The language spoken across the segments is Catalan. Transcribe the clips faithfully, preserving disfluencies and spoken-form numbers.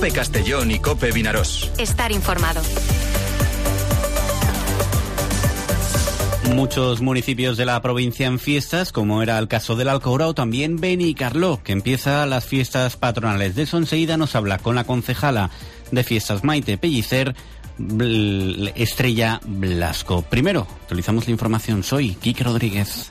COPE Castellón y COPE Vinaròs. Estar informado. Muchos municipios de la provincia en fiestas, como era el caso del Alcora, o también Benicarló, que empieza las fiestas patronales. De eso enseguida nos habla con la concejala de fiestas Maite Pellicer, Estrella Blasco. Primero, actualizamos la información. Soy Quique Rodríguez.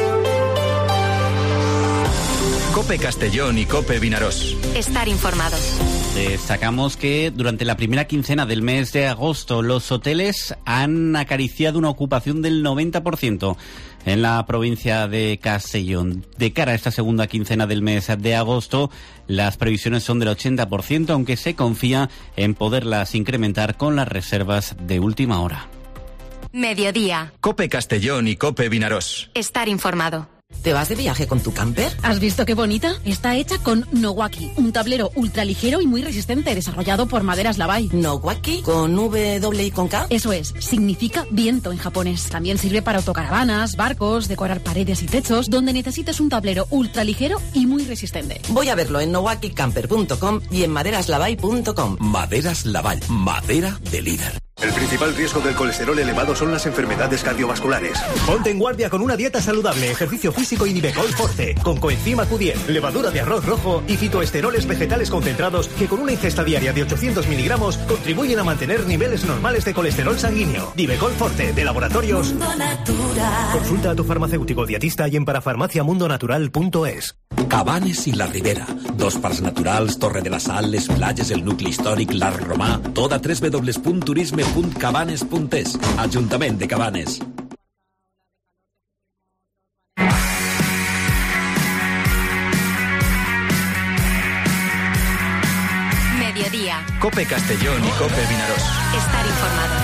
COPE Castellón y COPE Vinaròs. Estar informado. Destacamos que durante la primera quincena del mes de agosto los hoteles han acariciado una ocupación del noventa por ciento en la provincia de Castellón. De cara a esta segunda quincena del mes de agosto, las previsiones son del ochenta por ciento, aunque se confía en poderlas incrementar con las reservas de última hora. Mediodía. COPE Castellón y COPE Vinaròs. Estar informado. ¿Te vas de viaje con tu camper? ¿Has visto qué bonita? Está hecha con Nowaki, un tablero ultraligero y muy resistente, desarrollado por Maderas Lavai. ¿Nowaki? ¿Con W y con K? Eso es, significa viento en japonés. También sirve para autocaravanas, barcos, decorar paredes y techos, donde necesites un tablero ultraligero y muy resistente. Voy a verlo en nowaki camper punto com y en maderas lavai punto com. Maderas Lavai, madera de líder. El principal riesgo del colesterol elevado son las enfermedades cardiovasculares. Ponte en guardia con una dieta saludable, ejercicio físico y Nivecol Forte, con coenzima Q diez, levadura de arroz rojo y fitoesteroles vegetales concentrados que con una ingesta diaria de ochocientos miligramos contribuyen a mantener niveles normales de colesterol sanguíneo. Nivecol Forte, de Laboratorios Mundo Natural. Consulta a tu farmacéutico dietista y en parafarmaciamundonatural punto es. Cabanes i la Ribera, dos parcs naturals, Torre de la Sal, les platges, el nucli històric, l'Arc Romà, tot a w w w punt turisme punt cabanes punt es. Ajuntament de Cabanes. Mediodía. COPE Castellón y COPE Vinaròs. Estar informado.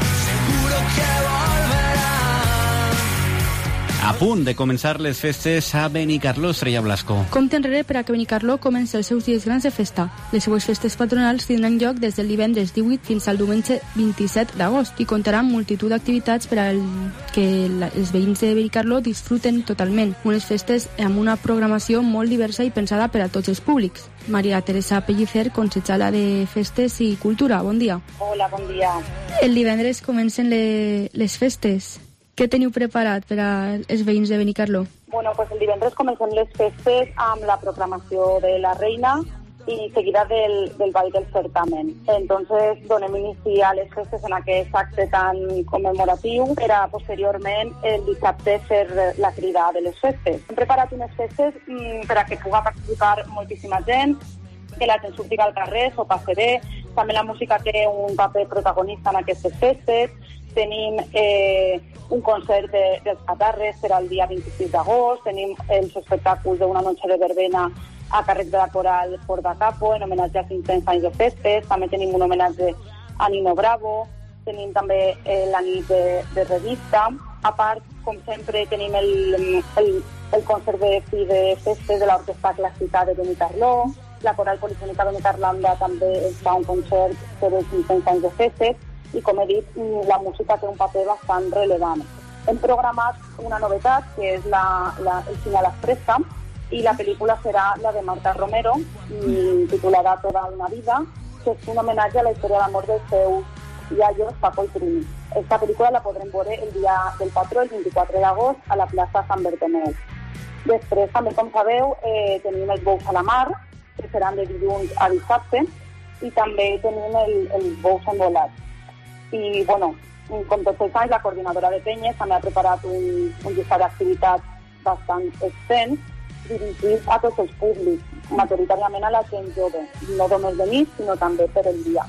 A punt de començar les festes a Benicarló, Estrella Blasco. Compte enrere per a que Benicarló comenci els seus dies grans de festa. Les seues festes patronals tindran lloc des del divendres divuit fins al diumenge vint-i-set d'agost i comptaran multitud d'activitats per al que els veïns de Benicarló disfruten totalment. Unes festes amb una programació molt diversa i pensada per a tots els públics. Maria Teresa Pellicer, consellera de Festes i Cultura. Bon dia. Hola, bon dia. El divendres comencen le, les festes. Què teniu preparat per als veïns de Benicarló? Bueno, pues el divendres comencem les festes amb la proclamació de la reina i seguida del, del ball del certamen. Entonces donem inici a les festes en aquest acte tan commemoratiu per a posteriorment el dissabte fer la crida de les festes. Hem preparat unes festes mmm, per a que puga participar moltíssima gent, que la gent surti al carrer, s'ho passe bé. També la música té un paper protagonista en aquestes festes. Tenim eh, un concert de, dels Catarres per al dia vint-i-sis d'agost, tenim els espectacles d'una noche de verbena a càrrec de la coral Port de Capo, en homenatge a cinc-cents anys de festes, també tenim un homenatge a Nino Bravo, tenim també eh, la nit de, de revista, a part, com sempre, tenim el, el, el concert de fi de festes de l'Orquestra Clàssica de Benicarló, la coral polifònica Benicarlanda també fa un concert per els cinc-cents anys de festes, i com he dit, la música té un paper bastant rellevant. Hem programat una novetat, que és la, la, el cine a la fresca, i la pel·lícula serà la de Marta Romero, titulada Toda una vida, que és un homenatge a la història d'amor dels seus iaios Paco i Trini. Esta pel·lícula la podrem veure el dia del patró, el vint-i-quatre d'agost, a la plaça Sant Bertomeu. Després, també, com sabeu, eh, tenim els bous a la mar, que seran de dilluns a dissabte, i també tenim el, el bous envolat. I, bueno, com tots els anys, la coordinadora de Penyes també ha preparat un, un llistat d'activitats bastant extens, dirigit a tots els públics, majoritàriament a la gent jove, no només de nit, sinó també per el dia.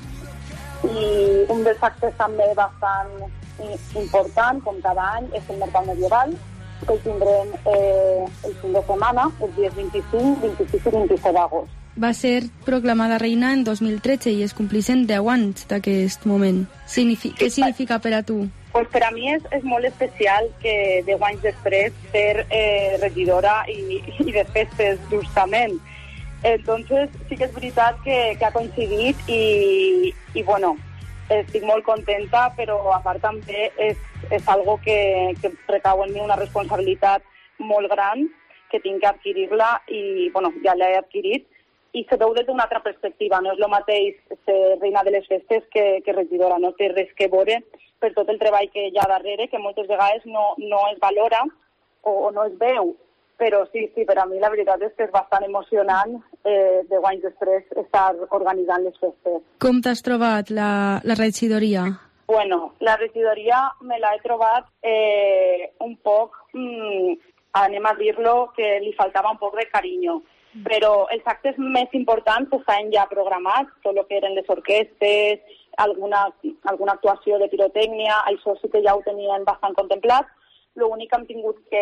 I un dels actes també bastant important, com cada any, és el Mercat Medieval, que el tindrem eh, el fin de setmana, els dies vint-i-cinc, vint-i-sis i vint-i-set d'agost. Va ser proclamada reina en dos mil tretze i es complixen deu anys d'aquest moment. Signifi- què significa per a tu? Pues per a mi és, és molt especial que deu anys després ser eh, regidora i, i de festes, justament. Entonces, sí que és veritat que, que ha coincidit i, i bueno, estic molt contenta, però a part també és, és algo que, que recau en mi una responsabilitat molt gran, que tinc que adquirir-la i, bueno, ja l'he adquirit, i se veu des d'una altra perspectiva. No és el mateix ser reina de les festes que, que regidora, no té res que veure per tot el treball que hi ha darrere, que moltes vegades no, no es valora o, o no es veu. Però sí, sí, per a mi la veritat és que és bastant emocionant eh, deu anys després estar organitzant les festes. Com t'has trobat la, la regidoria? Bueno, la regidoria me la he trobat eh, un poc, mmm, anem a dir-lo, que li faltava un poc de carinyo. Però els actes més importants estan ja programats, tot el que eren les orquestes, alguna, alguna actuació de pirotècnia, això sí que ja ho tenien bastant contemplat. L'únic que hem tingut que,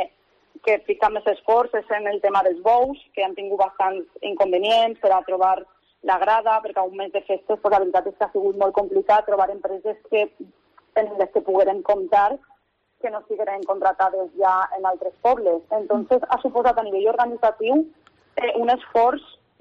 que ficar més esforç és en el tema dels bous, que han tingut bastants inconvenients per a trobar la grada, perquè a un mes de festes pues, la veritat és que ha sigut molt complicat trobar empreses que, en les que pogueren comptar que no estigueren contratades ja en altres pobles. Entonces ha suposat a nivell organitzatiu Eh, un esforç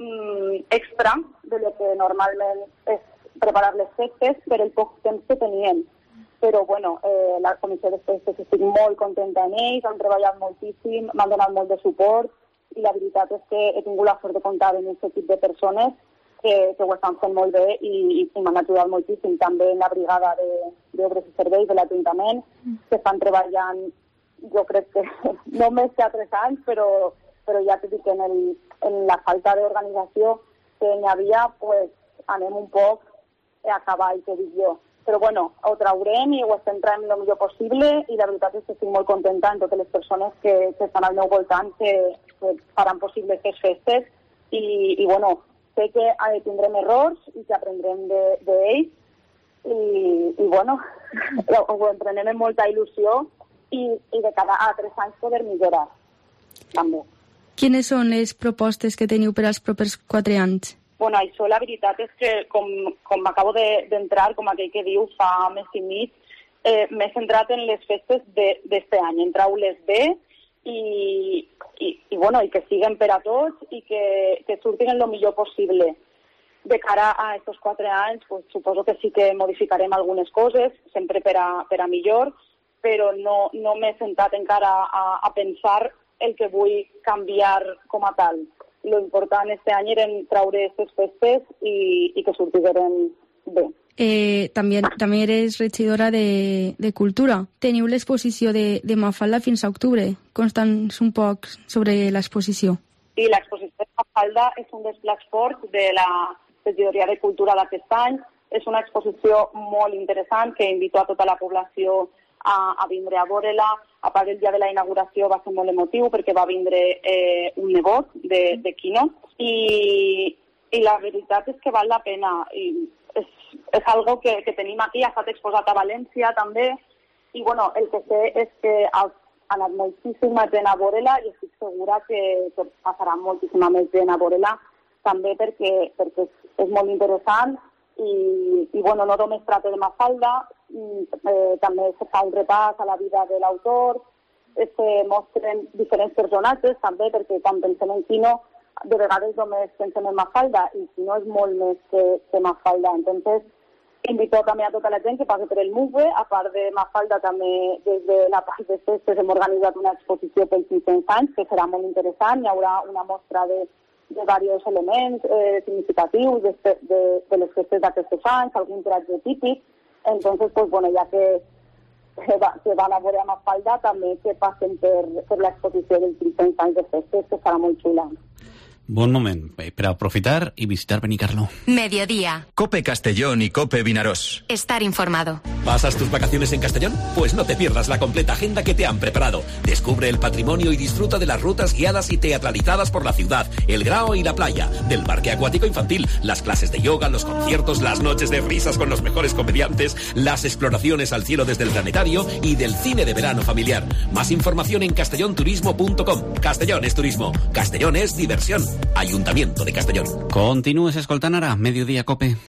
mm, extra de lo que normalment és preparar les festes per el poc temps que tenien. Però, bueno, eh, la comissió de festes estic molt contenta en ells, han treballat moltíssim, m'han donat molt de suport i la veritat és que he tingut la sort de comptar amb aquest equip de persones que, que ho estan fent molt bé i, i, i m'han ajudat moltíssim. També en la brigada d'obres i serveis de l'Ajuntament, que estan treballant, jo crec que no més que a tres anys, però però ja t'he dit que en, el, en la falta d'organització que n'hi havia, pues, anem un poc a cavall, que dic jo. Però bueno, ho traurem i ho estem traient el millor possible i la veritat és que estic molt contenta amb totes les persones que, que estan al meu voltant, que, que faran possible aquestes festes i, i bueno, sé que eh, tindrem errors i que aprendrem d'ells de, de i, i bueno, ho emprenem amb molta il·lusió i, i de cada a tres anys poder millorar també. Quines són les propostes que teniu per als propers quatre anys? Bueno, això la veritat és que, com, com acabo d'entrar, de, com aquell que diu, fa mes i mig, eh, m'he centrat en les festes d'este any, en traules bé i, i, i, bueno, i que siguen per a tots i que, que surtin el millor possible. De cara a aquests quatre anys, pues, suposo que sí que modificarem algunes coses, sempre per a, per a millor, però no, no m'he sentat encara a, a pensar el que vull canviar com a tal. Lo important este any era traure aquestes festes i, i que sortigueren bé. Eh, també, també eres regidora de, de Cultura. Teniu l'exposició de, de Mafalda fins a octubre. Consta'ns un poc sobre l'exposició. Sí, l'exposició de Mafalda és un dels plats forts de la regidoria de Cultura d'aquest any. És una exposició molt interessant que invito a tota la població a, a vindre a veure-la. A part del dia de la inauguració va ser molt emotiu perquè va vindre eh, un nebot de, de Quino i, i la veritat és que val la pena. I és, és algo que, que tenim aquí, ha estat exposat a València també i bueno, el que sé és que ha anat moltíssima gent a veure-la i estic segura que, que passarà moltíssima més gent a veure-la també perquè, perquè és, és molt interessant i, i bueno, no només tracta de Mafalda, eh, també se fa un repàs a la vida de l'autor, se mostren diferents personatges també, perquè quan pensem en Quino, de vegades només pensem en Mafalda i Quino és molt més que, que Mafalda. Entonces, invito també a tota la gent que passi per el M U V E, a part de Mafalda també des de la part de festes hem organitzat una exposició pels cinc-cents anys, que serà molt interessant, hi haurà una mostra de de diversos elements eh, significatius de, de, de les festes d'aquests anys, algun tracte típic. Entonces, pues, bueno, ja que, que, va, que van a veure a Mafalda, també que passen per, per l'exposició dels cinc-cents anys de festes, que serà molt xula. Buen momento para aprofitar y visitar Benicarló. Mediodía. Cope Castellón y Cope Vinarós. Estar informado. ¿Pasas tus vacaciones en Castellón? Pues no te pierdas la completa agenda que te han preparado. Descubre el patrimonio y disfruta de las rutas guiadas y teatralizadas por la ciudad, el Grao y la playa, del parque acuático infantil, las clases de yoga, los conciertos, las noches de risas con los mejores comediantes, las exploraciones al cielo desde el planetario y del cine de verano familiar. Más información en castellón turismo punto com. Castellón es turismo. Castellón es diversión. Ayuntamiento de Castellón. Continúes escoltant ara, Mediodía Cope.